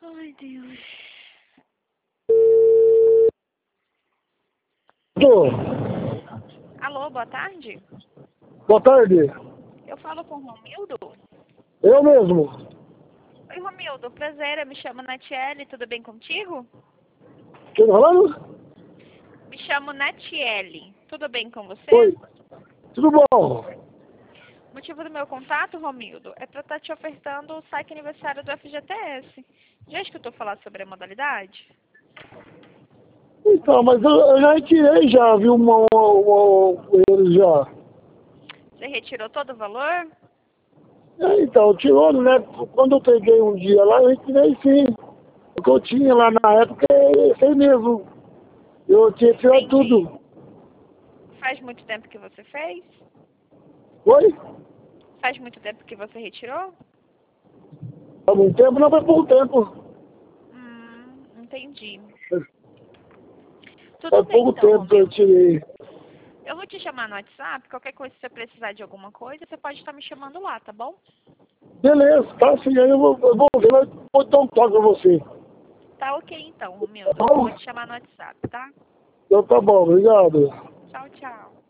Ai, Deus. Tô. Alô, boa tarde. Boa tarde. Eu falo com o Romildo? Eu mesmo. Oi, Romildo. Prazer, eu me chamo Natiele. Tudo bem contigo? Quem tá falando? Me chamo Natiele. Tudo bem com você? Oi. Tudo bom? O motivo do meu contato, Romildo, é para estar te ofertando o saque aniversário do FGTS. Já escutou falar sobre a modalidade? Então, mas eu já retirei já, viu, eles já. Você retirou todo o valor? Então, tirou, né? Quando eu peguei um dia lá, eu retirei sim. O que eu tinha lá na época é esse aí mesmo. Eu tinha tirado Entendi. tudo. Faz muito tempo que você fez? Oi? Faz muito tempo que você retirou? Há muito tempo, não foi pouco tempo. Entendi. Tudo Faz bem pouco então, tempo que eu Romildo. tirei. Eu vou te chamar no WhatsApp. Qualquer coisa, se você precisar de alguma coisa, você pode estar me chamando lá, tá bom? Beleza, tá sim, aí eu vou ver, mas vou dar um toque pra você. Tá ok então, Tá Romildo. Eu bom? vou te chamar no WhatsApp, tá? Então tá bom, obrigado. Tchau, tchau.